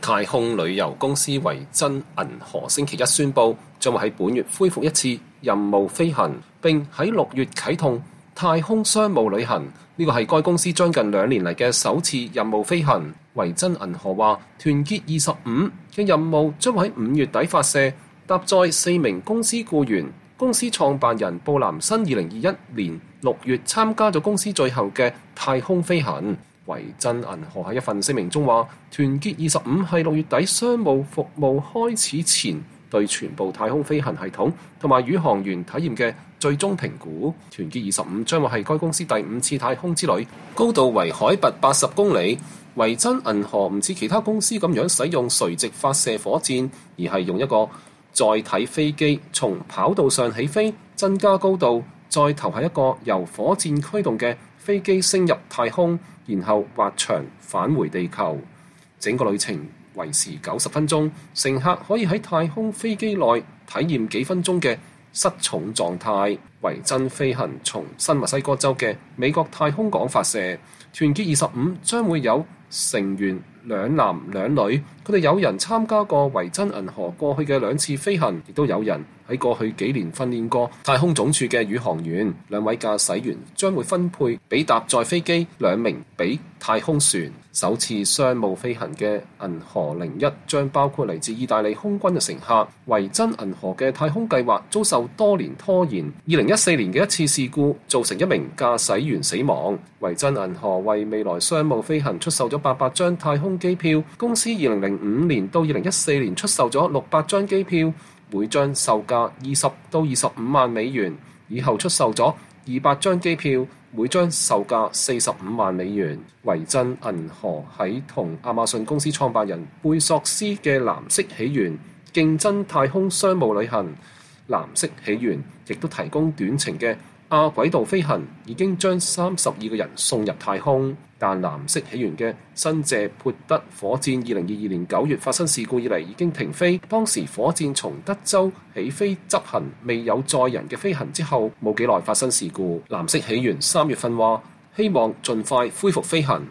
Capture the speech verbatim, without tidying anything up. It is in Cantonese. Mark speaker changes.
Speaker 1: 太空旅遊公司維珍銀河星期一宣布，將會喺本月恢復一次任務飛行，並喺六月啟動太空商務旅行。呢個係該公司將近兩年嚟嘅首次任務飛行。維珍銀河話，團結二十五嘅任務將會喺五月底發射，搭載四名公司僱員。公司創辦人布蘭森二零二一年六月參加咗公司最後嘅太空飛行。維珍銀河喺一份聲明中話，團結二十五係六月底商務服務開始前對全部太空飛行系統同埋宇航員體驗嘅最終評估。團結二十五將會係該公司第五次太空之旅，高度為海拔八十公里。維珍銀河唔似其他公司咁樣使用垂直發射火箭，而係用一個載體飛機從跑道上起飛，增加高度，再投下一個由火箭驅動嘅飛機升入太空，然後滑翔返回地球。整個旅程維持九十分鐘，乘客可以喺太空飛機內體驗幾分鐘嘅失重狀態。維珍飛行從新墨西哥州嘅美國太空港發射。團結二十五將會有成員兩男兩女，佢哋有人參加過維珍銀河過去嘅兩次飛行，亦都有人喺過去幾年訓練過太空總署嘅宇航員。兩位駕駛員將會分配俾搭載飛機，兩名俾太空船。首次商務飛行嘅銀河零一將包括嚟自意大利空軍嘅乘客。維珍銀河嘅太空計劃遭受多年拖延，二零一四年嘅一次事故造成一名駕駛員死亡。維珍銀河為未來商務飛行出售咗八百張太空機票。公司二零零五年到二零一四年出售咗六百張機票，每張售價二十到二十五萬美元。以後出售咗二百張機票，每張售價四十五萬美元。維珍銀河喺同亞馬遜公司創辦人貝索斯嘅藍色起源競爭太空商務旅行。藍色起源亦都提供短程嘅亞軌道飛行，已經將三十二個人送入太空。但藍色起源嘅新謝潑德火箭二零二二年九月發生事故以嚟已經停飛，當時火箭從德州起飛執行未有載人嘅飛行之後，冇幾耐發生事故。藍色起源三月份話希望盡快恢復飛行。